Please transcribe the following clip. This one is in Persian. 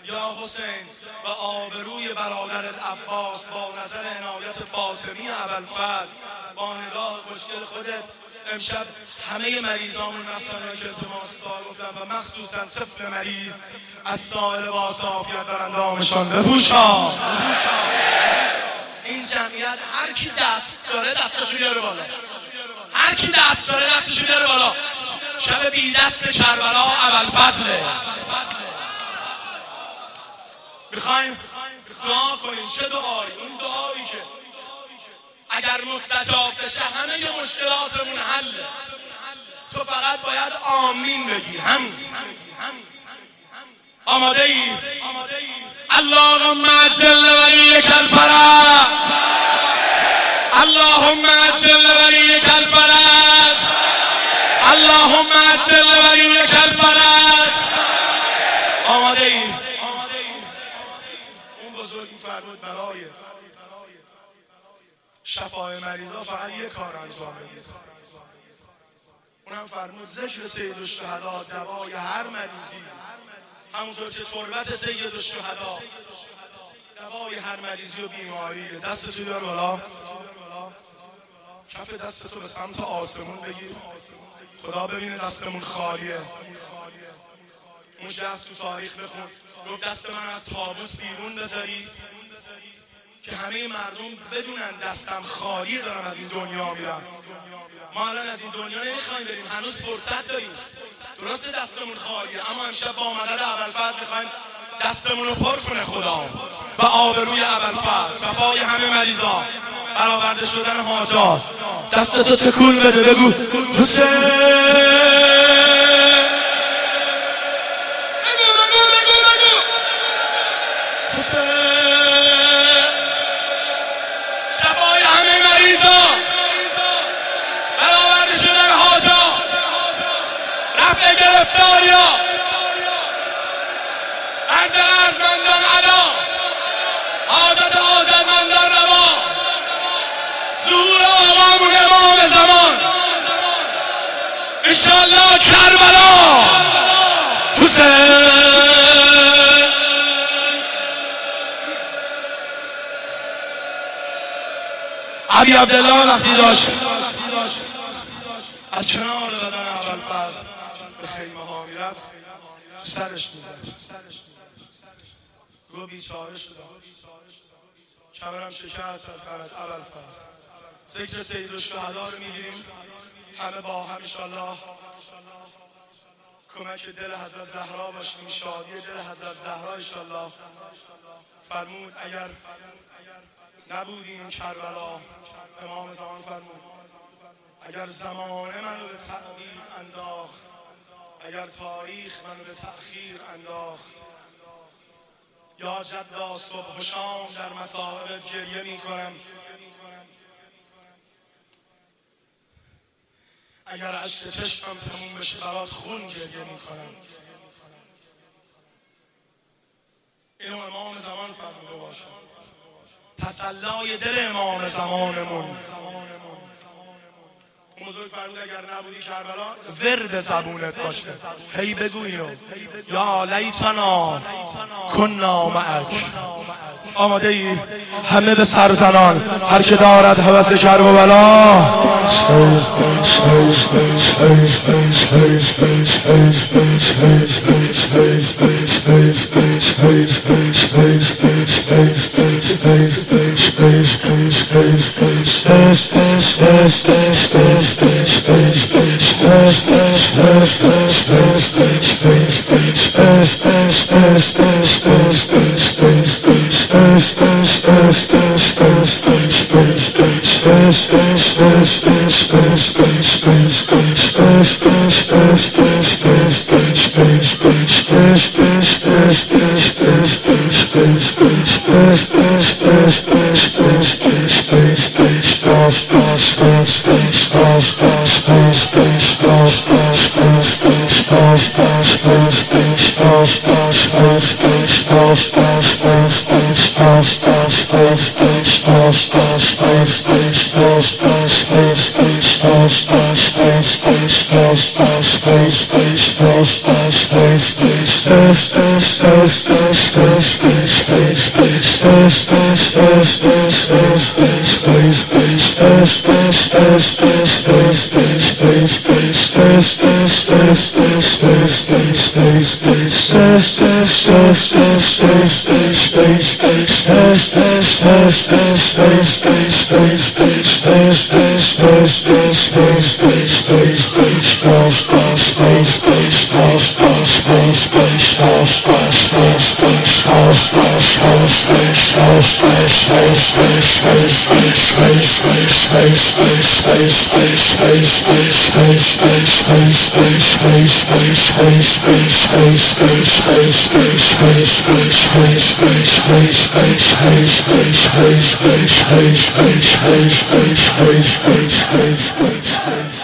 یا حسین و آبروی برادرت عباس، با نظر عنایت فاطمی ابوالفضل، با نگاه خوشگل خودت امشب همه مریضامون مثلا که التماس دعا گفتن و مخصوصا طفل مریض از سائل با عافیت بر اندامشان بپوشان. این جمعیت هر کی دست داره دستشو بیاره بالا، هر کی دست داره دستشو بیاره بالا. شب بی دست کربلا ابوالفضله. میخوایم دعا کنیم. چه دعایی؟ اون دعایی که اگر مستجاب بشه همه ی مشکلاتمون حله. تو فقط باید آمین بگی. همین. آماده ای؟ اللهم عجل ولیک الفرج، اللهم عجل ولیک الفرج، اللهم عجل ولیک الفرج. آماده ای؟ اون بزرگی فرمود برای شفای مریضا فقط یک کار انجام بدید. اونم فرمود ذکر سید الشهدا دوای هر مریضی، همونطور که تربت سید الشهدا دوای هر مریضی و بیماری. دستتو بیار بالا، کف دستتو به سمت آسمون بگیر، خدا ببینه دستمون خالیه. اون جست تو تاریخ بخون، گفت دست من از تابوت بیرون بذارید که همه مردم بدونن دستم خالیه، دارم از این دنیا میرم. ما الان از این دنیا نمیخوایم بریم، هنوز فرصت داریم. درسته دستمون خالیه، اما امشب با مدد ابوالفضل میخوایم دستمون رو پر کنه خدا و آبروی ابوالفضل، شفای همه مریضا، برآورده شدن حاجات. دستتو تکون بده، بگو حسین. شفای همه مریضا، برآورده شدن حاجات، رفع گرفتاریا، عرض ارجمندان علا، حاجت حاجتمندان روا، ظهور آقامون امام زمان، انشالله کربلا حسین. علی عبدالله وقتی داشت از کنار بدن ابوالفضل به خیمه ها میرفت، تو سرش میزد، گو بیچاره شدم، کمرم شکست از غمت ابوالفضل. ذکر سید الشهدا رو میگیریم همه با هم انشالله. کمک دل حضرت زهرا باشیم، شادی دل حضرت زهرا انشالله. فرمود اگر نبودیم کربلا، امام زمان فرمود اگر زمانه منو به تقدیر انداخت، اگر تاریخ منو به تأخیر انداخت، یا جدا صبح و شام در مصائبت گریه میکنم، اگر عشق چشمم تموم بشه برات خون گریه میکنم. اینو امام زمان فرموده باشه. تسلای دل امام زمانمون. اون بزرگ فرمود اگر نبودی کربلا ورد زبونت باشه، هی بگو اینو یا لیتنا کنا معک. آماده ای؟ همه به سرزنان، هر که دارد هوس کرب و بلا. Space.